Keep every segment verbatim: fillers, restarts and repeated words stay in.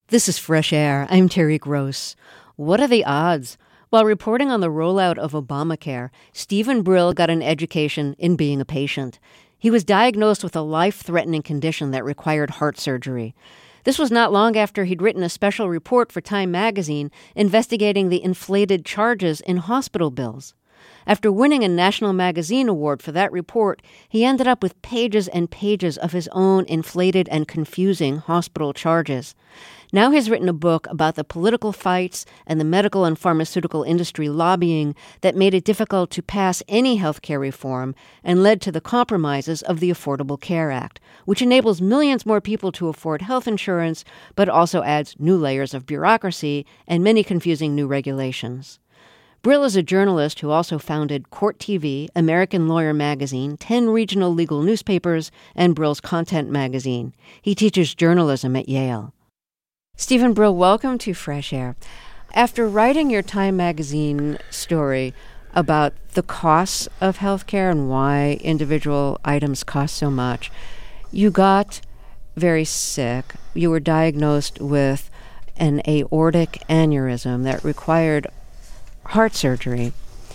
This is Fresh Air. I'm Terry Gross. What are the odds? While reporting on the rollout of Obamacare, Stephen Brill got an education in being a patient. He was diagnosed with a life-threatening condition that required heart surgery. This was not long after he'd written a special report for Time magazine investigating the inflated charges in hospital bills. After winning a National Magazine Award for that report, he ended up with pages and pages of his own inflated and confusing hospital charges. Now he's written a book about the political fights and the medical and pharmaceutical industry lobbying that made it difficult to pass any health care reform and led to the compromises of the Affordable Care Act, which enables millions more people to afford health insurance, but also adds new layers of bureaucracy and many confusing new regulations. Brill is a journalist who also founded Court T V, American Lawyer Magazine, ten regional legal newspapers, and Brill's Content Magazine. He teaches journalism at Yale. Stephen Brill, welcome to Fresh Air. After writing your Time magazine story about the costs of healthcare and why individual items cost so much, you got very sick. You were diagnosed with an aortic aneurysm that required heart surgery.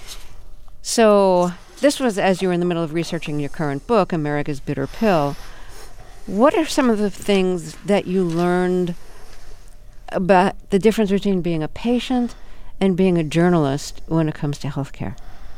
So this was as you were in the middle of researching your current book, America's Bitter Pill. What are some of the things that you learned about the difference between being a patient and being a journalist when it comes to healthcare?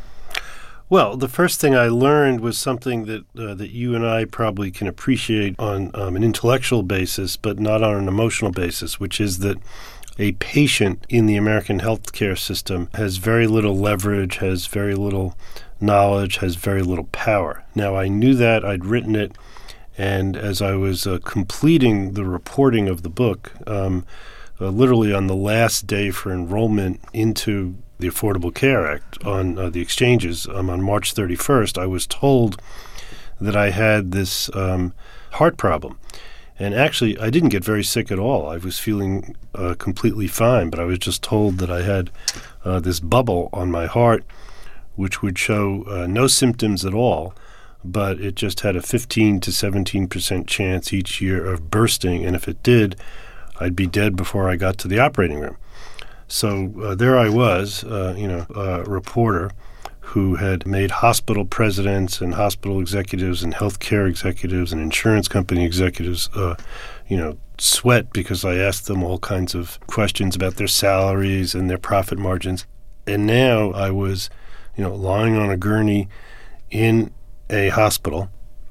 Well, the first thing I learned was something that uh, that you and I probably can appreciate on um, an intellectual basis, but not on an emotional basis, which is that a patient in the American healthcare system has very little leverage, has very little knowledge, has very little power. Now, I knew that. I'd written it. And as I was uh, completing the reporting of the book, um, uh, literally on the last day for enrollment into the Affordable Care Act on uh, the exchanges, um, on March thirty-first, I was told that I had this um, heart problem. And actually, I didn't get very sick at all. I was feeling uh, completely fine, but I was just told that I had uh, this bubble on my heart, which would show uh, no symptoms at all, but it just had a fifteen to seventeen percent chance each year of bursting, and if it did, I'd be dead before I got to the operating room. So uh, there I was, uh, you know, a reporter who had made hospital presidents and hospital executives and healthcare executives and insurance company executives, uh, you know, sweat because I asked them all kinds of questions about their salaries and their profit margins. And now I was, you know, lying on a gurney in a hospital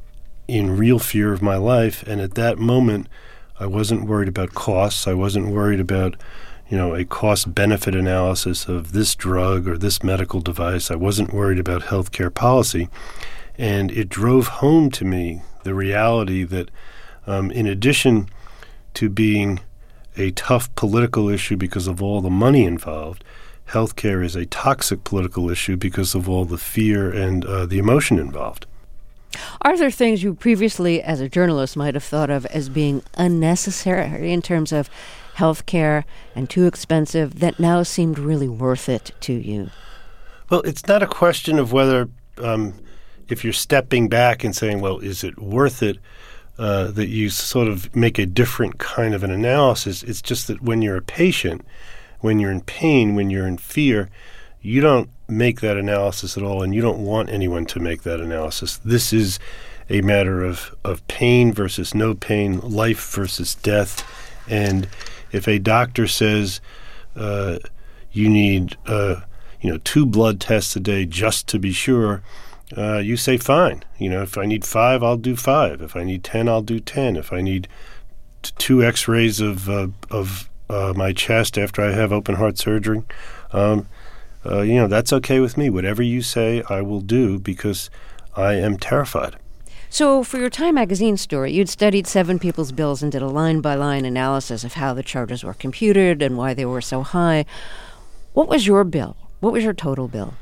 in real fear of my life. And at that moment, I wasn't worried about costs. I wasn't worried about you know, a cost-benefit analysis of this drug or this medical device. I wasn't worried about healthcare policy. And it drove home to me the reality that um, in addition to being a tough political issue because of all the money involved, healthcare is a toxic political issue because of all the fear and uh, the emotion involved. Are there things you previously, as a journalist, might have thought of as being unnecessary in terms of healthcare and too expensive that now seemed really worth it to you? Well, it's not a question of whether, um, if you're stepping back and saying, well, is it worth it, uh, that you sort of make a different kind of an analysis. It's just that when you're a patient, when you're in pain, when you're in fear, you don't make that analysis at all, and you don't want anyone to make that analysis. This is a matter of, of pain versus no pain, life versus death. And if a doctor says uh, you need uh, you know two blood tests a day just to be sure, uh, you say fine. You know, if I need five, I'll do five. If I need ten, I'll do ten. If I need t- two X-rays of uh, of uh, my chest after I have open heart surgery, um, uh, you know that's okay with me. Whatever you say, I will do because I am terrified. So for your Time magazine story, you'd studied seven people's bills and did a line-by-line analysis of how the charges were computed and why they were so high. What was your bill? What was your total bill?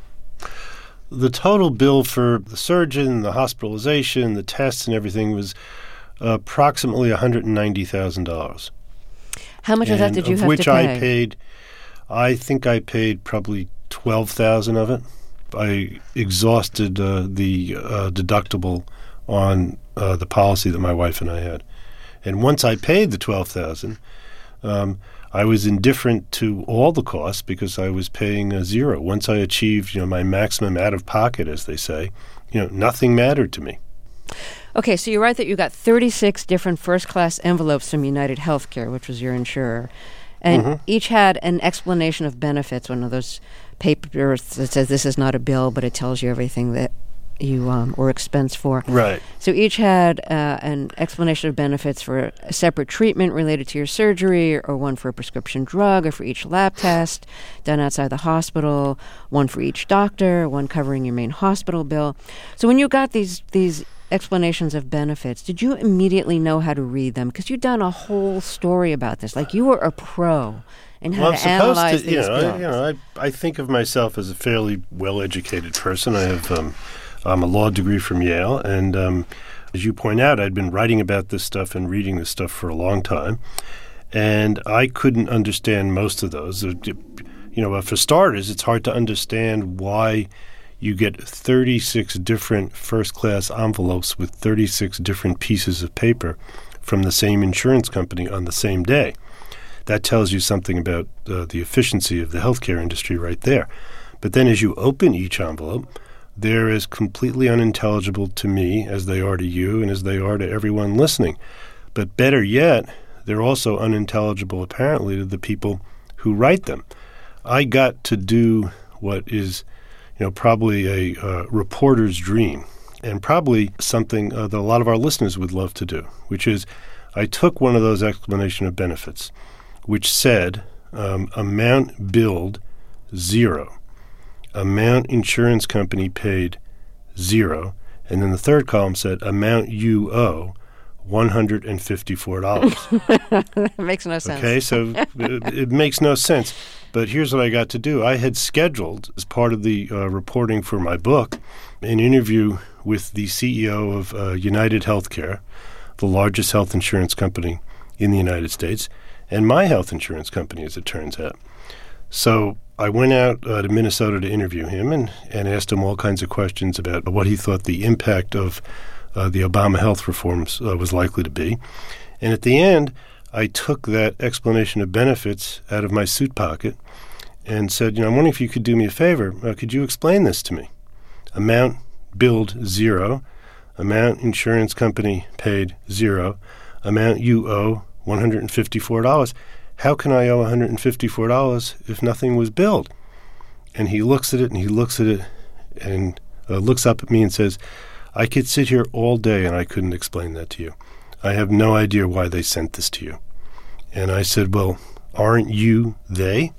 The total bill for the surgeon, the hospitalization, the tests and everything was approximately one hundred ninety thousand dollars. How much of that did you have to pay? Of which I paid, I think I paid probably twelve thousand dollars of it. I exhausted uh, the uh, deductible on uh, the policy that my wife and I had. And once I paid the twelve thousand dollars, Um, I was indifferent to all the costs because I was paying a zero. Once I achieved, you know, my maximum out of pocket, as they say, you know, nothing mattered to me. Okay, so you're right that you got thirty-six different first-class envelopes from United Healthcare, which was your insurer, and mm-hmm. each had an explanation of benefits, one of those papers that says this is not a bill, but it tells you everything that you um, or expense for. Right. So each had uh, an explanation of benefits for a separate treatment related to your surgery, or one for a prescription drug, or for each lab test done outside the hospital, one for each doctor, one covering your main hospital bill. So when you got these these explanations of benefits, did you immediately know how to read them? Because you've done a whole story about this. Like, you were a pro in how well, to I'm supposed analyze to, these you know, bills. I, you know, I, I think of myself as a fairly well-educated person. I have um, um, a law degree from Yale, and um, as you point out, I'd been writing about this stuff and reading this stuff for a long time, and I couldn't understand most of those. You know, for starters, it's hard to understand why you get thirty-six different first-class envelopes with thirty-six different pieces of paper from the same insurance company on the same day. That tells you something about uh, the efficiency of the healthcare industry right there. But then as you open each envelope, they're as completely unintelligible to me as they are to you and as they are to everyone listening. But better yet, they're also unintelligible apparently to the people who write them. I got to do what is you know, probably a uh, reporter's dream, and probably something uh, that a lot of our listeners would love to do, which is I took one of those explanation of benefits, which said um, amount billed, zero. Amount insurance company paid, zero. And then the third column said amount you owe, one hundred fifty-four dollars. That makes no sense. Okay, so it, it makes no sense. But here's what I got to do. I had scheduled, as part of the uh, reporting for my book, an interview with the C E O of uh, United Healthcare, the largest health insurance company in the United States, and my health insurance company, as it turns out. So I went out uh, to Minnesota to interview him and, and asked him all kinds of questions about what he thought the impact of uh, the Obama health reforms uh, was likely to be. And at the end, I took that explanation of benefits out of my suit pocket and said, you know, I'm wondering if you could do me a favor. Uh, could you explain this to me? Amount billed, zero. Amount insurance company paid, zero. Amount you owe, one hundred fifty-four dollars. How can I owe one hundred fifty-four dollars if nothing was billed? And he looks at it and he looks at it and uh, looks up at me and says, I could sit here all day and I couldn't explain that to you. I have no idea why they sent this to you. And I said, well, aren't you they?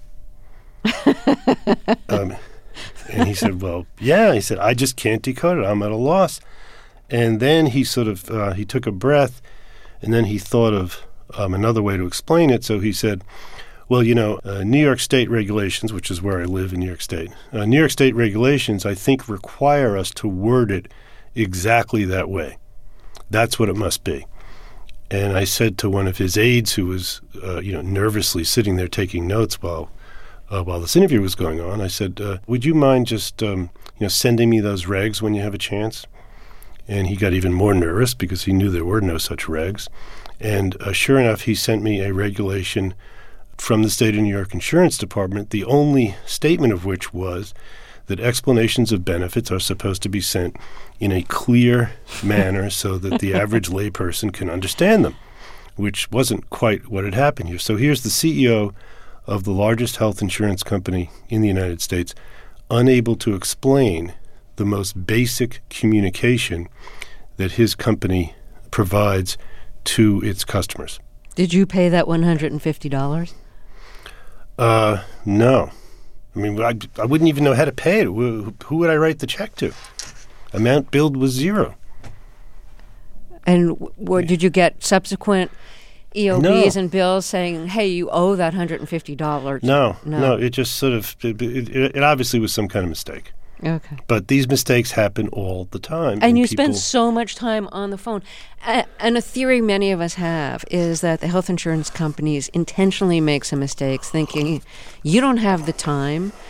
um, and he said, well, yeah. He said, I just can't decode it. I'm at a loss. And then he sort of, uh, he took a breath, and then he thought of um, another way to explain it. So he said, well, you know, uh, New York State regulations, which is where I live in New York State, uh, New York State regulations, I think, require us to word it exactly that way. That's what it must be. And I said to one of his aides, who was, uh, you know, nervously sitting there taking notes while uh, while this interview was going on, I said, uh, would you mind just, um, you know, sending me those regs when you have a chance? And he got even more nervous because he knew there were no such regs. And uh, sure enough, he sent me a regulation from the State of New York Insurance Department, the only statement of which was that explanations of benefits are supposed to be sent in a clear manner so that the average layperson can understand them, which wasn't quite what had happened here. So here's the C E O of the largest health insurance company in the United States, unable to explain the most basic communication that his company provides to its customers. Did you pay that one hundred fifty dollars? Uh, no. I mean, I, I wouldn't even know how to pay it. Who, who would I write the check to? Amount billed was zero. And w- w- did you get subsequent E O Bs no. and bills saying, hey, you owe that one hundred fifty dollars? No, no, no. It just sort of, it, it, it obviously was some kind of mistake. Okay. But these mistakes happen all the time. And, and you spend so much time on the phone. Uh, and a theory many of us have is that the health insurance companies intentionally make some mistakes thinking you don't have the time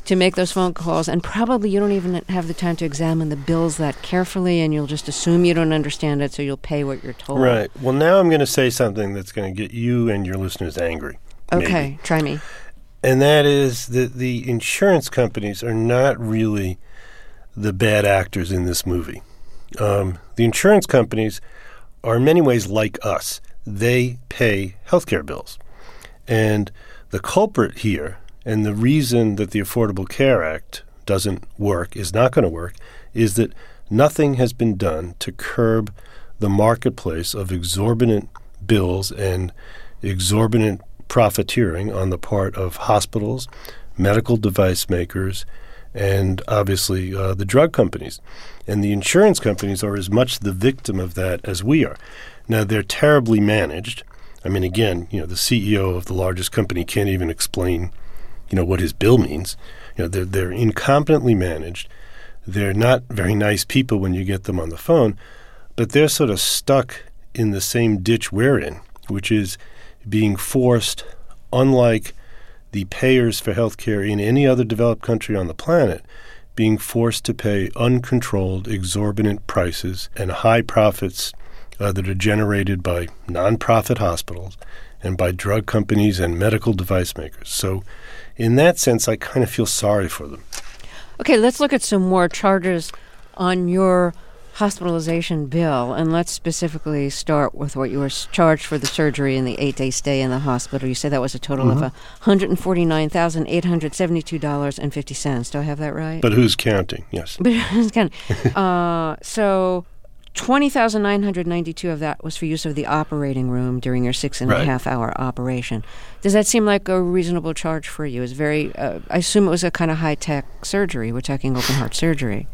to make those phone calls, and probably you don't even have the time to examine the bills that carefully, and you'll just assume you don't understand it, so you'll pay what you're told. Right. Well, now I'm going to say something that's going to get you and your listeners angry. Okay, maybe. Try me. And that is that the insurance companies are not really the bad actors in this movie. Um, the insurance companies are in many ways like us. They pay healthcare bills. And the culprit here, and the reason that the Affordable Care Act doesn't work, is not going to work, is that nothing has been done to curb the marketplace of exorbitant bills and exorbitant profiteering on the part of hospitals, medical device makers, and obviously uh, the drug companies. And the insurance companies are as much the victim of that as we are. Now, they're terribly managed. I mean, again, you know, the C E O of the largest company can't even explain, you know, what his bill means. You know, they're, they're incompetently managed. They're not very nice people when you get them on the phone, but they're sort of stuck in the same ditch we're in, which is being forced, unlike the payers for healthcare in any other developed country on the planet, being forced to pay uncontrolled, exorbitant prices and high profits uh, that are generated by nonprofit hospitals and by drug companies and medical device makers. So in that sense, I kind of feel sorry for them. Okay, let's look at some more charges on your hospitalization bill, and let's specifically start with what you were charged for the surgery and the eight-day stay in the hospital. You said that was a total mm-hmm. of one hundred forty-nine thousand eight hundred seventy-two dollars and fifty cents. Do I have that right? But who's counting? Yes. But who's counting? uh, so twenty thousand nine hundred ninety-two dollars of that was for use of the operating room during your six and right. a half hour operation. Does that seem like a reasonable charge for you? It's very. Uh, I assume it was a kind of high-tech surgery. We're talking open heart surgery.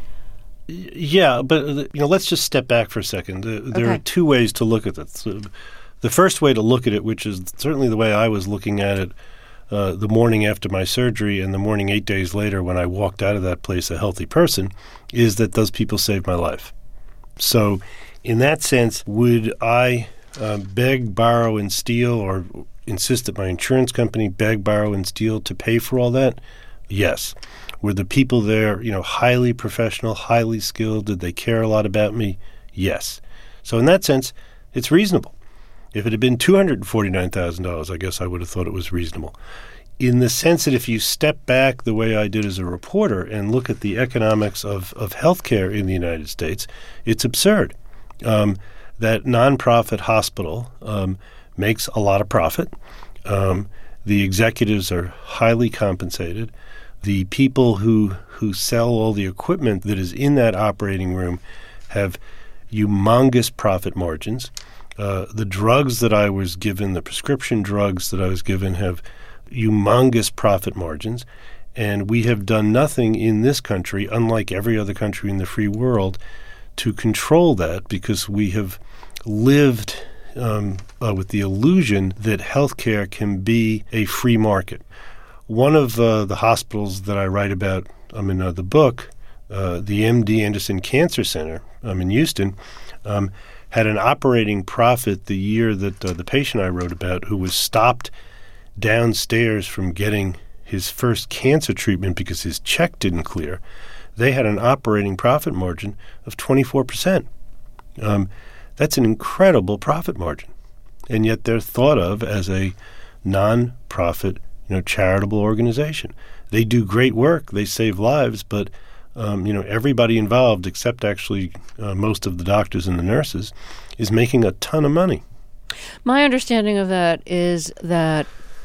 Yeah, but you know, let's just step back for a second. There okay. are two ways to look at this. The first way to look at it, which is certainly the way I was looking at it uh, the morning after my surgery and the morning eight days later when I walked out of that place a healthy person, is that those people saved my life. So in that sense, would I uh, beg, borrow, and steal, or insist that my insurance company beg, borrow, and steal to pay for all that? Yes. Were the people there, you know, highly professional, highly skilled? Did they care a lot about me? Yes. So in that sense, it's reasonable. If it had been two hundred forty-nine thousand dollars, I guess I would have thought it was reasonable. In the sense that if you step back the way I did as a reporter and look at the economics of, of healthcare in the United States, it's absurd. Um, that nonprofit hospital um, makes a lot of profit. Um, the executives are highly compensated. The people who, who sell all the equipment that is in that operating room have humongous profit margins. Uh, the drugs that I was given, the prescription drugs that I was given, have humongous profit margins. And we have done nothing in this country, unlike every other country in the free world, to control that, because we have lived um, uh, with the illusion that healthcare can be a free market. One of uh, the hospitals that I write about um, in uh, the book, uh, the M D Anderson Cancer Center um, in Houston, um, had an operating profit the year that uh, the patient I wrote about, who was stopped downstairs from getting his first cancer treatment because his check didn't clear, they had an operating profit margin of twenty-four percent. Um, that's an incredible profit margin. And yet they're thought of as a non-profit, you know, charitable organization. They do great work. They save lives, but um, you know, everybody involved, except actually uh, most of the doctors and the nurses, is making a ton of money. My understanding of that is that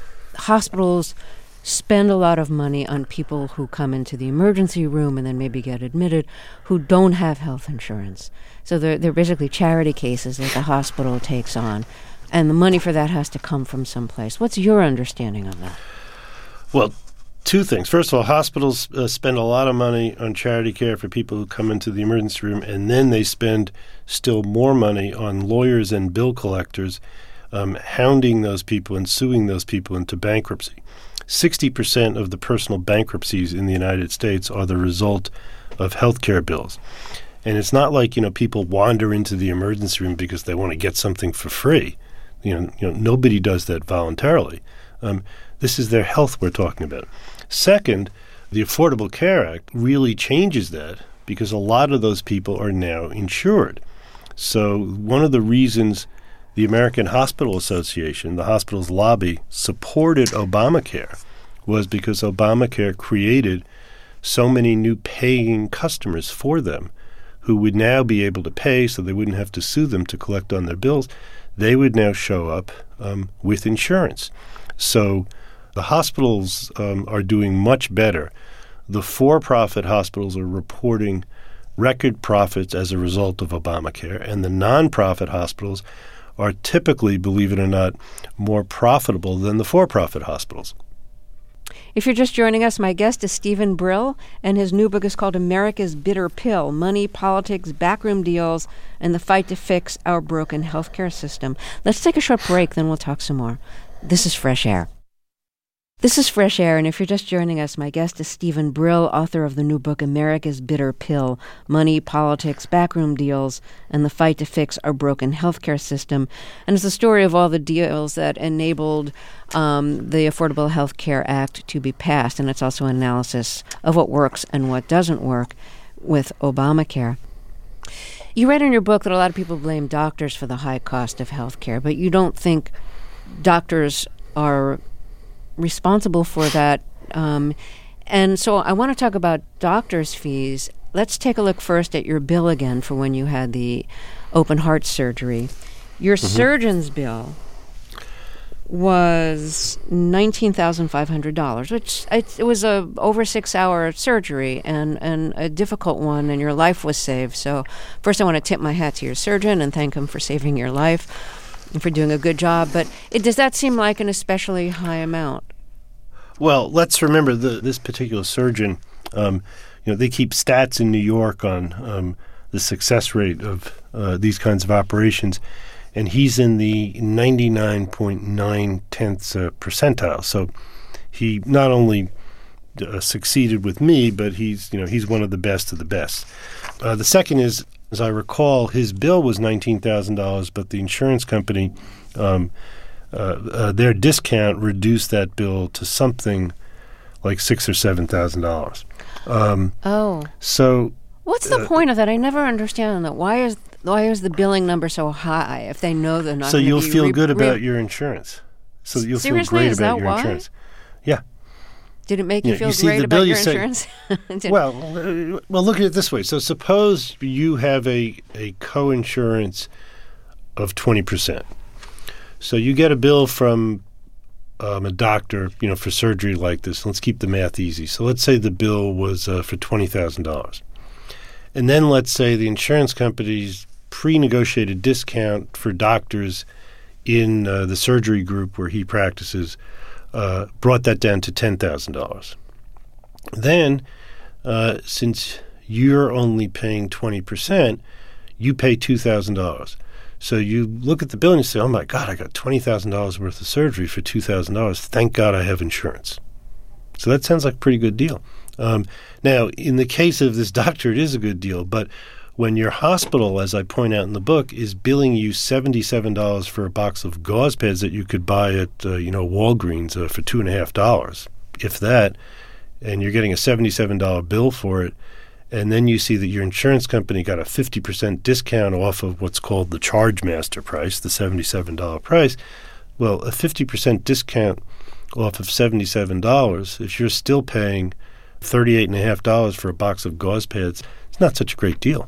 hospitals spend a lot of money on people who come into the emergency room and then maybe get admitted who don't have health insurance. So they're, they're basically charity cases that the hospital takes on, and the money for that has to come from someplace. What's your understanding of that? Well, two things. First of all, hospitals uh, spend a lot of money on charity care for people who come into the emergency room, and then they spend still more money on lawyers and bill collectors um, hounding those people and suing those people into bankruptcy. sixty percent of the personal bankruptcies in the United States are the result of healthcare bills. And it's not like, you know, people wander into the emergency room because they want to get something for free. You know, you know, nobody does that voluntarily. Um, this is their health we're talking about. Second, The Affordable Care Act really changes that because a lot of those people are now insured. So one of the reasons the American Hospital Association, the hospitals lobby, supported Obamacare was because Obamacare created so many new paying customers for them who would now be able to pay so they wouldn't have to sue them to collect on their bills. They would now show up um, with insurance. So the hospitals um, are doing much better. The for-profit hospitals are reporting record profits as a result of Obamacare, and the nonprofit hospitals are typically, believe it or not, more profitable than the for-profit hospitals. If you're just joining us, my guest is Steven Brill, and his new book is called America's Bitter Pill: Money, Politics, Backroom Deals, and the Fight to Fix Our Broken Healthcare System. Let's take a short break, then we'll talk some more. This is Fresh Air. This is Fresh Air, and if you're just joining us, my guest is Steven Brill, author of the new book America's Bitter Pill: Money, Politics, Backroom Deals, and the Fight to Fix Our Broken Healthcare System. And it's the story of all the deals that enabled um, the Affordable Health Care Act to be passed, and it's also an analysis of what works and what doesn't work with Obamacare. You write in your book that a lot of people blame doctors for the high cost of health care, but you don't think doctors are responsible for that. Um, and so I want to talk about doctors' fees. Let's take a look first at your bill again for when you had the open heart surgery. Your mm-hmm. surgeon's bill was nineteen thousand five hundred dollars, which it, it was a over six-hour surgery and, and a difficult one, and your life was saved. So first I want to tip my hat to your surgeon and thank him for saving your life and for doing a good job. But it, does that seem like an especially high amount? Well, let's remember the, this particular surgeon, um, you know, they keep stats in New York on um, the success rate of uh, these kinds of operations, and he's in the ninety-nine point nine tenths uh, percentile. So he not only uh, succeeded with me, but he's, you know, he's one of the best of the best. Uh, the second is, as I recall, his bill was nineteen thousand dollars, but the insurance company, um, uh, uh, their discount reduced that bill to something like six or seven thousand dollars. Um, oh, so what's the uh, point of that? I never understand that. Why is why is the billing number so high if they know they're not? So you'll be feel re- good about re- your insurance. So you'll Seriously, feel great is about that your why? insurance. Yeah. Did it make you Yeah, feel you see great the about bill, your you say- insurance? Did- Well, uh, well, look at it this way. So suppose you have a, a co-insurance of twenty percent. So you get a bill from um, a doctor, you know, for surgery like this. Let's keep the math easy. So let's say the bill was uh, for twenty thousand dollars. And then let's say the insurance company's pre-negotiated discount for doctors in uh, the surgery group where he practices uh, brought that down to ten thousand dollars. Then, uh, since you're only paying twenty percent, you pay two thousand dollars. So you look at the bill and you say, oh, my God, I got twenty thousand dollars worth of surgery for two thousand dollars. Thank God I have insurance. So that sounds like a pretty good deal. Um, now, in the case of this doctor, it is a good deal. But when your hospital, as I point out in the book, is billing you seventy-seven dollars for a box of gauze pads that you could buy at, uh, you know, Walgreens uh, for two and a half dollars, if that, and you're getting a seventy-seven dollars bill for it, and then you see that your insurance company got a fifty percent discount off of what's called the charge master price, the seventy-seven dollars price, well, a fifty percent discount off of seventy-seven dollars, if you're still paying thirty-eight dollars and fifty cents for a box of gauze pads, it's not such a great deal.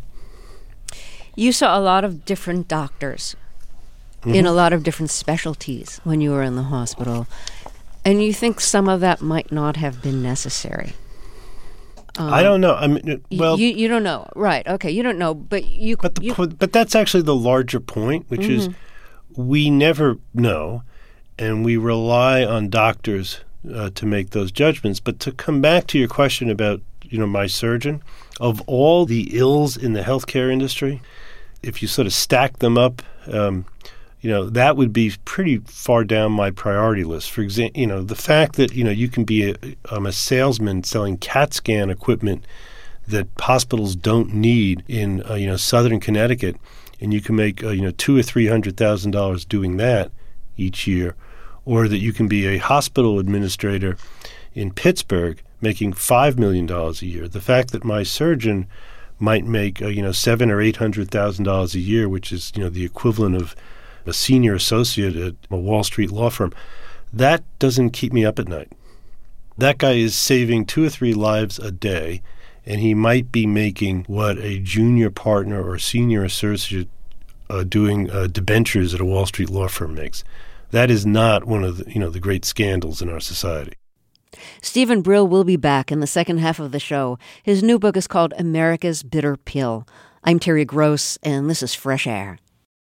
You saw a lot of different doctors Mm-hmm. in a lot of different specialties when you were in the hospital, and you think some of that might not have been necessary. Um, I don't know. I mean, well, you you don't know, right? Okay, you don't know, but you. but the you, po- but that's actually the larger point, which mm-hmm. is we never know, and we rely on doctors uh, to make those judgments. But to come back to your question about, you know, my surgeon, of all the ills in the healthcare industry, if you sort of stack them up, um, you know, that would be pretty far down my priority list. For example, you know, the fact that, you know, you can be a, um, a salesman selling CAT scan equipment that hospitals don't need in, uh, you know, Southern Connecticut, and you can make, uh, you know, two or three hundred thousand dollars doing that each year, or that you can be a hospital administrator in Pittsburgh making five million dollars a year. The fact that my surgeon might make uh, you know seven or eight hundred thousand dollars a year, which is you know the equivalent of a senior associate at a Wall Street law firm, that doesn't keep me up at night. That guy is saving two or three lives a day, and he might be making what a junior partner or senior associate uh, doing uh, debentures at a Wall Street law firm makes. That is not one of the, you know the great scandals in our society. Steven Brill will be back in the second half of the show. His new book is called America's Bitter Pill. I'm Terry Gross, and this is Fresh Air.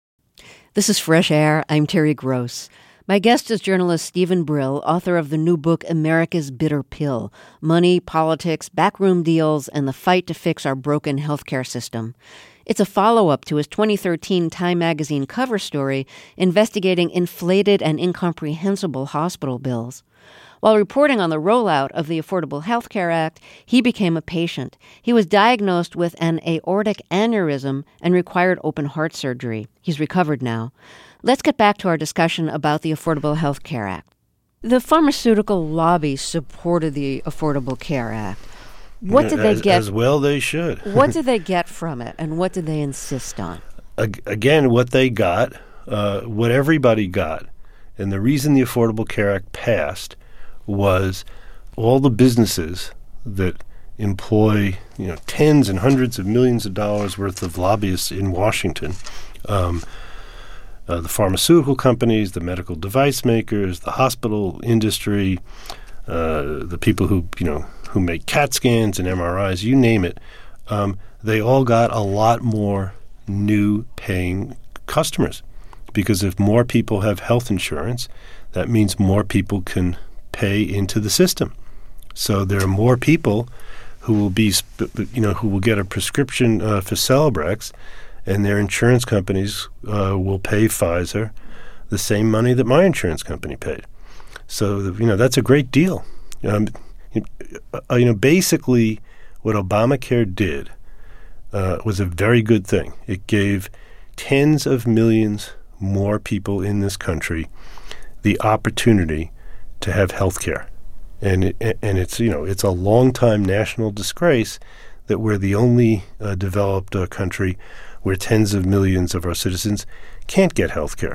This is Fresh Air. I'm Terry Gross. My guest is journalist Steven Brill, author of the new book America's Bitter Pill: Money, Politics, Backroom Deals, and the Fight to Fix Our Broken Healthcare System. It's a follow-up to his twenty thirteen Time magazine cover story investigating inflated and incomprehensible hospital bills. While reporting on the rollout of the Affordable Health Care Act, he became a patient. He was diagnosed with an aortic aneurysm and required open heart surgery. He's recovered now. Let's get back to our discussion about the Affordable Health Care Act. The pharmaceutical lobby supported the Affordable Care Act. What did as, they get? As well they should. What did they get from it, and what did they insist on? Again, what they got, uh, what everybody got, and the reason the Affordable Care Act passed was all the businesses that employ, you know, tens and hundreds of millions of dollars worth of lobbyists in Washington, um, uh, the pharmaceutical companies, the medical device makers, the hospital industry, uh, the people who, you know, who make CAT scans and M R Is, you name it, um, they all got a lot more new paying customers. Because if more people have health insurance, that means more people can pay into the system. So there are more people who will be, you know, who will get a prescription uh, for Celebrex, and their insurance companies uh, will pay Pfizer the same money that my insurance company paid. So, you know, that's a great deal. Um, you know, basically what Obamacare did uh, was a very good thing. It gave tens of millions more people in this country the opportunity to have health care. And it, and it's, you know, it's a long-time national disgrace that we're the only uh, developed uh, country where tens of millions of our citizens can't get health care.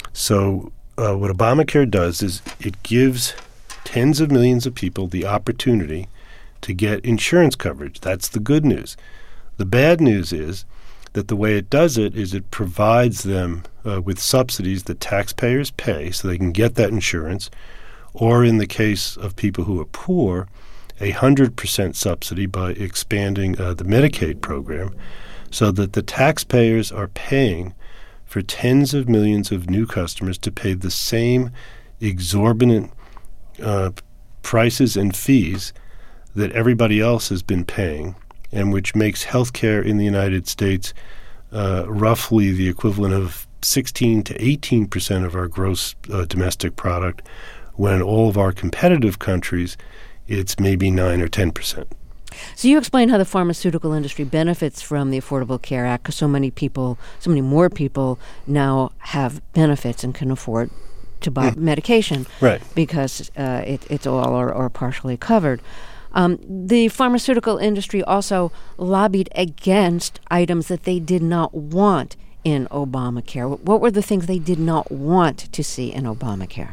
So uh, what Obamacare does is it gives tens of millions of people the opportunity to get insurance coverage. That's the good news. The bad news is that the way it does it is it provides them uh, with subsidies that taxpayers pay so they can get that insurance, or in the case of people who are poor, a one hundred percent subsidy by expanding uh, the Medicaid program so that the taxpayers are paying for tens of millions of new customers to pay the same exorbitant uh, prices and fees that everybody else has been paying, and which makes healthcare in the United States uh, roughly the equivalent of sixteen to eighteen percent of our gross uh, domestic product, when all of our competitive countries, it's maybe nine or ten percent. So you explain how the pharmaceutical industry benefits from the Affordable Care Act, because so many people, so many more people now have benefits and can afford to buy mm. medication, right? Because uh, it, it's all or, or partially covered. Um, the pharmaceutical industry also lobbied against items that they did not want in Obamacare. What were the things they did not want to see in Obamacare?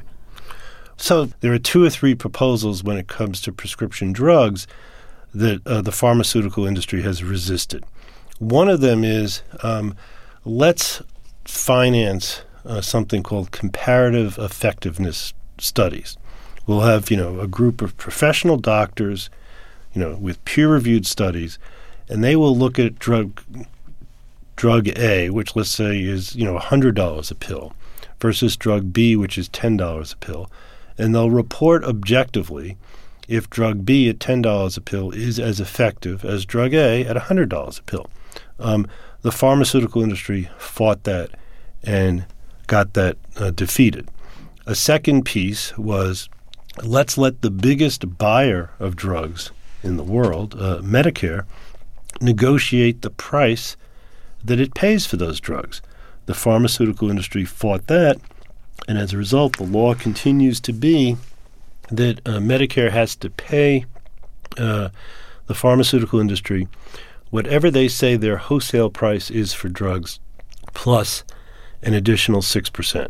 So there are two or three proposals when it comes to prescription drugs that uh, the pharmaceutical industry has resisted. One of them is um, let's finance uh, something called comparative effectiveness studies. We'll have, you know, a group of professional doctors, you know, with peer-reviewed studies, and they will look at drug drug A, which let's say is, you know, one hundred dollars a pill, versus drug B, which is ten dollars a pill. And they'll report objectively if drug B at ten dollars a pill is as effective as drug A at one hundred dollars a pill. Um, the pharmaceutical industry fought that and got that uh, defeated. A second piece was, let's let the biggest buyer of drugs in the world, uh, Medicare, negotiate the price that it pays for those drugs. The pharmaceutical industry fought that, and as a result, the law continues to be that uh, Medicare has to pay uh, the pharmaceutical industry, whatever they say their wholesale price is for drugs, plus an additional six percent.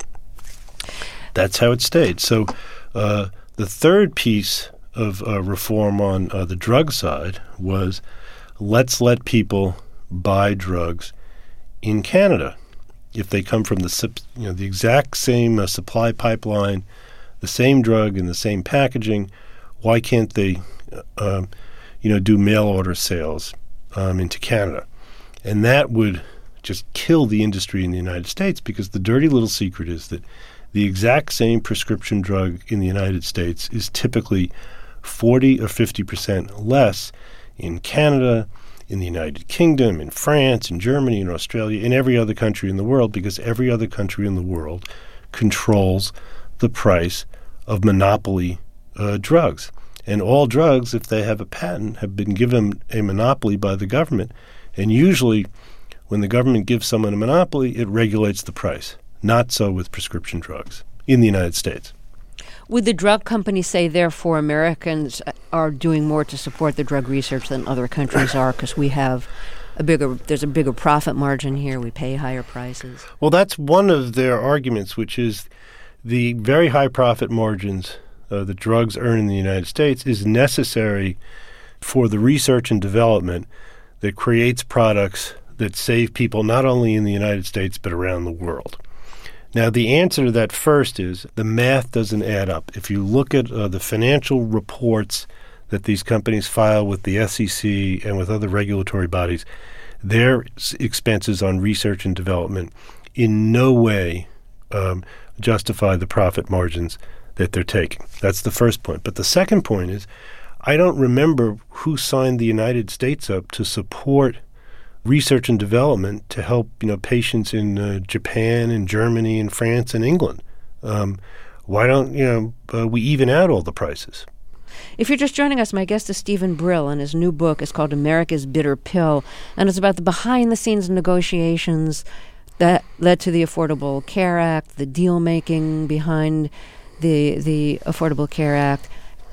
That's how it stayed. So uh, the third piece of uh, reform on uh, the drug side was let's let people buy drugs in Canada. If they come from the you know the exact same uh, supply pipeline, the same drug in the same packaging, why can't they uh, you know do mail order sales um, into Canada? And that would just kill the industry in the United States, because the dirty little secret is that the exact same prescription drug in the United States is typically forty or fifty percent less in Canada, in the United Kingdom, in France, in Germany, in Australia, in every other country in the world, because every other country in the world controls the price of monopoly uh, drugs. And all drugs, if they have a patent, have been given a monopoly by the government. And usually when the government gives someone a monopoly, it regulates the price. Not so with prescription drugs in the United States. Would the drug companies say, therefore, Americans are doing more to support the drug research than other countries are because we have a bigger, there's a bigger profit margin here, we pay higher prices? Well, that's one of their arguments, which is the very high profit margins uh, that drugs earn in the United States is necessary for the research and development that creates products that save people not only in the United States but around the world. Now, the answer to that first is the math doesn't add up. If you look at uh, the financial reports that these companies file with the S E C and with other regulatory bodies, their s- expenses on research and development in no way um, justify the profit margins that they're taking. That's the first point. But the second point is I don't remember who signed the United States up to support research and development to help, you know, patients in uh, Japan and Germany and France and England. Um, why don't, you know, uh, we even out all the prices? If you're just joining us, my guest is Steven Brill, and his new book is called America's Bitter Pill, and it's about the behind-the-scenes negotiations that led to the Affordable Care Act, the deal-making behind the the Affordable Care Act,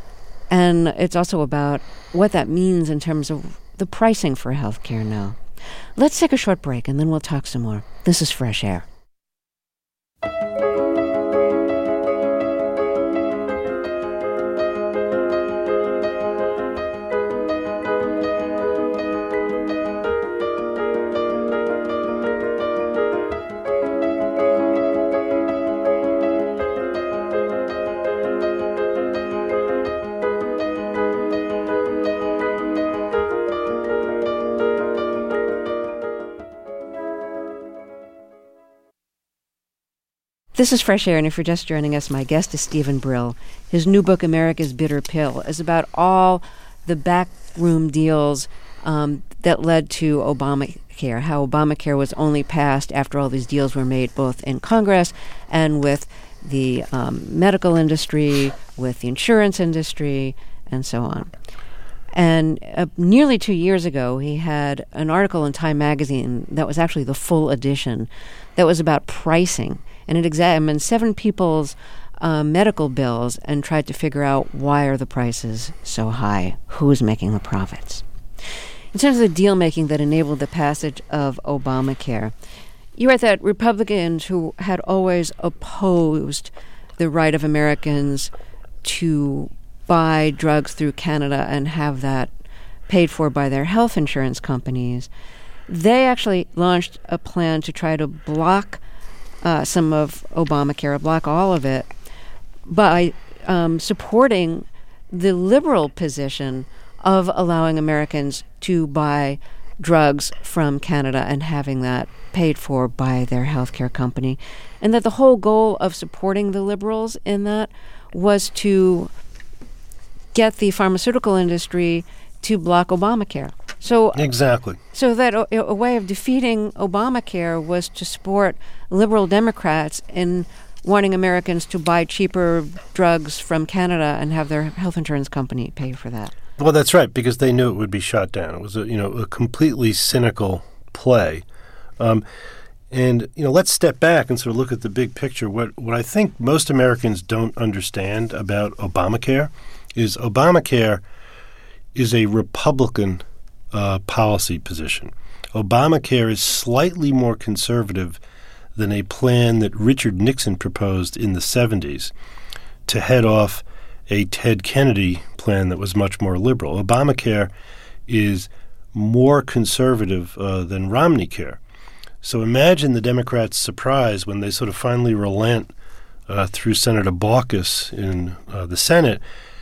and it's also about what that means in terms of the pricing for health care now. Let's take a short break, and then we'll talk some more. This is Fresh Air. This is Fresh Air, and if you're just joining us, my guest is Steven Brill. His new book, America's Bitter Pill, is about all the backroom deals um, that led to Obamacare, how Obamacare was only passed after all these deals were made both in Congress and with the um, medical industry, with the insurance industry, and so on. And uh, nearly two years ago, he had an article in Time magazine that was actually the full edition that was about pricing. And it examined seven people's uh, medical bills and tried to figure out why are the prices so high? Who's making the profits? In terms of the deal-making that enabled the passage of Obamacare, you write that Republicans who had always opposed the right of Americans to buy drugs through Canada and have that paid for by their health insurance companies, they actually launched a plan to try to block Uh, some of Obamacare, block all of it, by um, supporting the liberal position of allowing Americans to buy drugs from Canada and having that paid for by their healthcare company. And that the whole goal of supporting the liberals in that was to get the pharmaceutical industry to block Obamacare. So Exactly. So that a, a way of defeating Obamacare was to support liberal Democrats in wanting Americans to buy cheaper drugs from Canada and have their health insurance company pay for that. Well, that's right, because they knew it would be shot down. It was a, you know, a completely cynical play. Um, and, you know, let's step back and sort of look at the big picture. What, what I think most Americans don't understand about Obamacare is Obamacare is a Republican uh, policy position. Obamacare is slightly more conservative than a plan that Richard Nixon proposed in the seventies to head off a Ted Kennedy plan that was much more liberal. Obamacare is more conservative uh, than Romney Care. So imagine the Democrats' surprise when they sort of finally relent uh, through Senator Baucus in uh, the Senate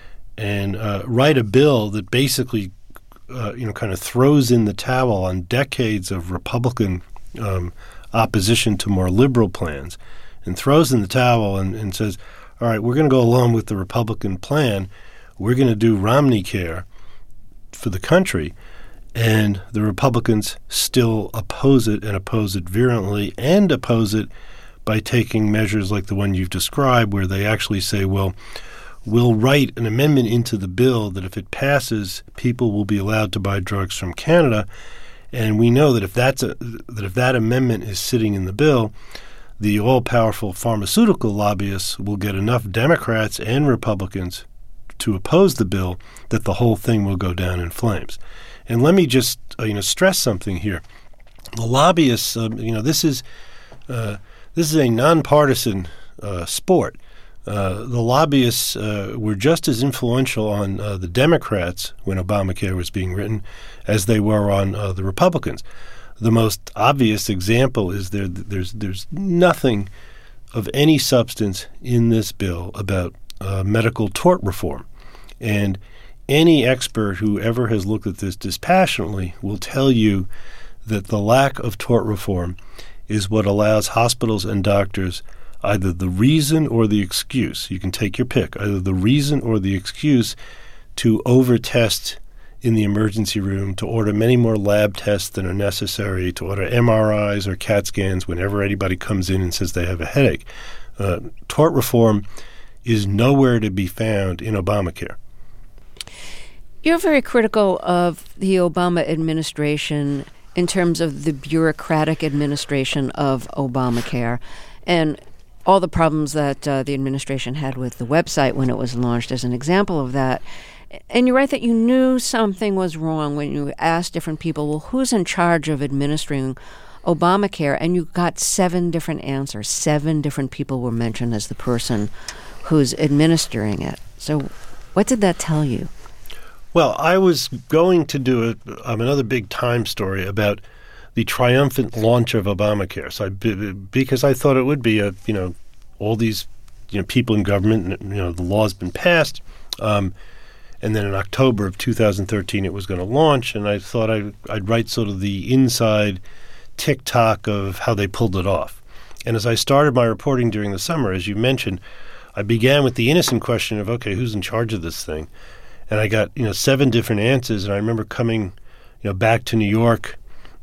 and uh, write a bill that basically uh, you know, kind of throws in the towel on decades of Republican um, opposition to more liberal plans and throws in the towel and, and says, all right, we're going to go along with the Republican plan. We're going to do Romney Care for the country. And the Republicans still oppose it and oppose it virulently and oppose it by taking measures like the one you've described where they actually say, well, we'll write an amendment into the bill that if it passes, people will be allowed to buy drugs from Canada. And we know that if that's a, that if that amendment is sitting in the bill, the all-powerful pharmaceutical lobbyists will get enough Democrats and Republicans to oppose the bill that the whole thing will go down in flames. And let me just uh, you know stress something here. The lobbyists, uh, you know, this is uh, this is a nonpartisan uh, sport. Uh, the lobbyists uh, were just as influential on uh, the Democrats when Obamacare was being written as they were on uh, the Republicans. The most obvious example is there. There's there's nothing of any substance in this bill about uh, medical tort reform, and any expert who ever has looked at this dispassionately will tell you that the lack of tort reform is what allows hospitals and doctors either the reason or the excuse. You can take your pick, either the reason or the excuse to over-test in the emergency room, to order many more lab tests than are necessary, to order M R Is or CAT scans whenever anybody comes in and says they have a headache. Uh, tort reform is nowhere to be found in Obamacare. You're very critical of the Obama administration in terms of the bureaucratic administration of Obamacare and all the problems that uh, the administration had with the website when it was launched as an example of that. And you write that you knew something was wrong when you asked different people, well, who's in charge of administering Obamacare? And you got seven different answers. Seven different people were mentioned as the person who's administering it. So what did that tell you? Well, I was going to do a, um, another big Time story about the triumphant launch of Obamacare. So, I, because I thought it would be a, you know, all these, you know, people in government, and, you know, the law's been passed, um, and then in October of two thousand thirteen it was going to launch, and I thought I'd, I'd write sort of the inside tick-tock of how they pulled it off. And as I started my reporting during the summer, as you mentioned, I began with the innocent question of, okay, who's in charge of this thing? And I got, you know, seven different answers, and I remember coming, you know, back to New York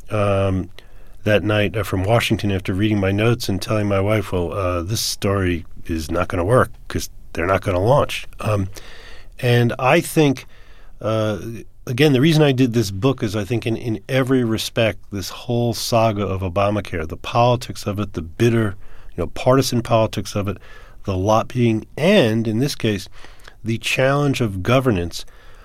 um, that night uh, from Washington after reading my notes and telling my wife, well, uh, this story is not going to work because they're not going to launch. Um, and I think, uh, again, the reason I did this book is I think in, in every respect, this whole saga of Obamacare, the politics of it, the bitter, you know, partisan politics of it, the lobbying, and in this case, the challenge of governance,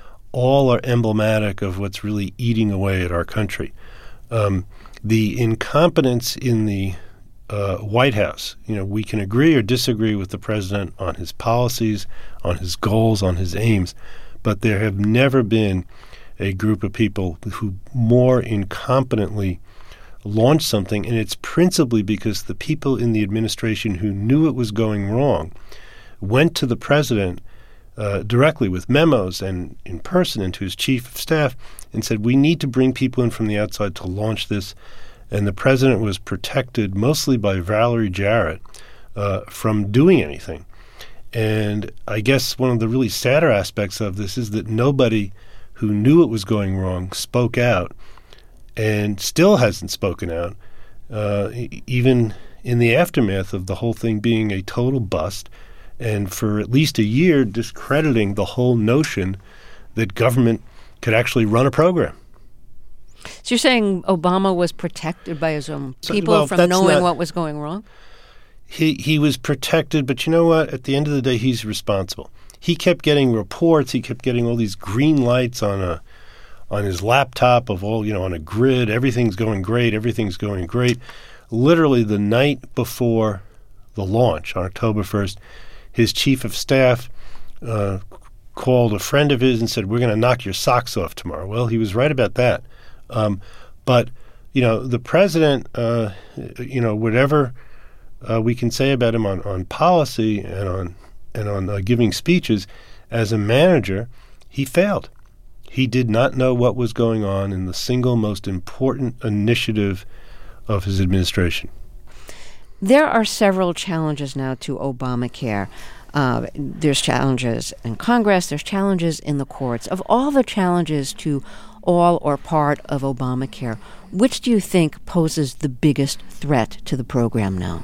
all are emblematic of what's really eating away at our country. Um, the incompetence in the uh, White House, you know, we can agree or disagree with the president on his policies, on his goals, on his aims, but there have never been a group of people who more incompetently launched something, and it's principally because the people in the administration who knew it was going wrong went to the president Uh, directly with memos and in person and to his chief of staff and said, we need to bring people in from the outside to launch this. And the president was protected mostly by Valerie Jarrett uh, from doing anything. And I guess one of the really sadder aspects of this is that nobody who knew it was going wrong spoke out and still hasn't spoken out, uh, even in the aftermath of the whole thing being a total bust. And for at least a year, discrediting the whole notion that government could actually run a program. So you're saying Obama was protected by his own people so, well, from knowing not, what was going wrong? He he was protected, but you know what? At the end of the day, he's responsible. he kept getting reports. He kept getting all these green lights on a on his laptop of all, you know, on a grid. Everything's going great. Everything's going great. Literally the night before the launch on October first, his chief of staff uh, called a friend of his and said, "We're going to knock your socks off tomorrow." Well, he was right about that. Um, but, you know, the president, uh, you know, whatever uh, we can say about him on, on policy and on and on uh, giving speeches, as a manager, he failed. He did not know what was going on in the single most important initiative of his administration. There are several challenges now to Obamacare. Uh, there's challenges in Congress. There's challenges in the courts. Of all the challenges to all or part of Obamacare, which do you think poses the biggest threat to the program now?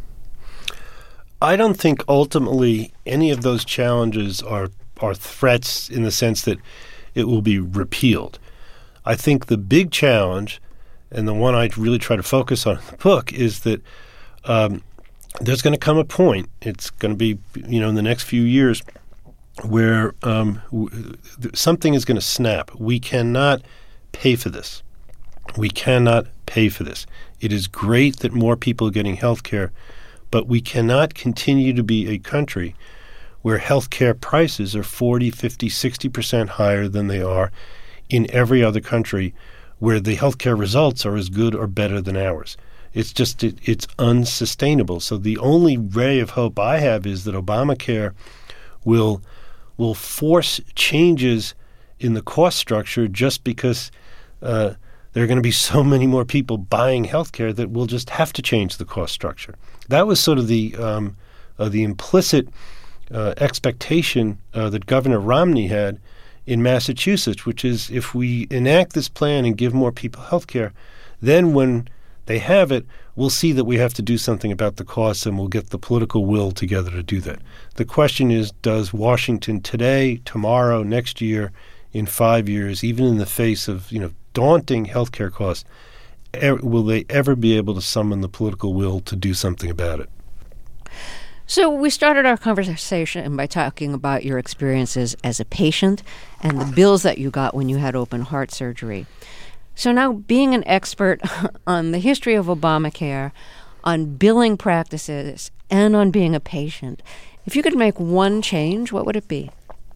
I don't think ultimately any of those challenges are are threats in the sense that it will be repealed. I think the big challenge, and the one I really try to focus on in the book, is that um, there's going to come a point, it's going to be, you know, in the next few years, where um, w- something is going to snap. We cannot pay for this. We cannot pay for this. It is great that more people are getting health care, but we cannot continue to be a country where health care prices are forty, fifty, sixty percent higher than they are in every other country where the health care results are as good or better than ours. It's just, it, it's unsustainable. So the only ray of hope I have is that Obamacare will will force changes in the cost structure just because uh, there are going to be so many more people buying health care that we'll just have to change the cost structure. That was sort of the um, uh, the implicit uh, expectation uh, that Governor Romney had in Massachusetts, which is if we enact this plan and give more people health care, then when they have it, we'll see that we have to do something about the costs and we'll get the political will together to do that. The question is, does Washington today, tomorrow, next year, in five years, even in the face of, you know, daunting health care costs, er, will they ever be able to summon the political will to do something about it? So we started our conversation by talking about your experiences as a patient and the bills that you got when you had open heart surgery. So now, being an expert on the history of Obamacare, on billing practices, and on being a patient, if you could make one change, what would it be?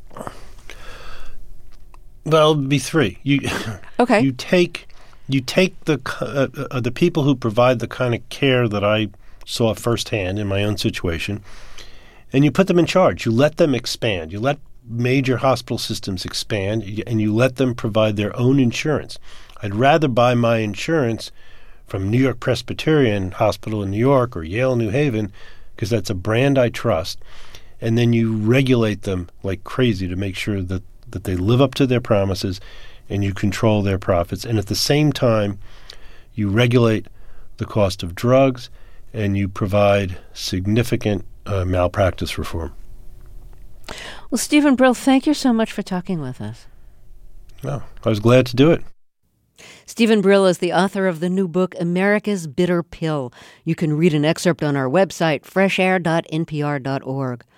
Well, it would be three. You, okay. You take you take the uh, uh, the people who provide the kind of care that I saw firsthand in my own situation, and you put them in charge. You let them expand. You let major hospital systems expand, and you let them provide their own insurance. I'd rather buy my insurance from New York Presbyterian Hospital in New York or Yale New Haven, because that's a brand I trust, and then you regulate them like crazy to make sure that, that they live up to their promises and you control their profits. And at the same time, you regulate the cost of drugs and you provide significant uh, malpractice reform. Well, Steven Brill, thank you so much for talking with us. Well, I was glad to do it. Steven Brill is the author of the new book, America's Bitter Pill. You can read an excerpt on our website, fresh air dot n p r dot org.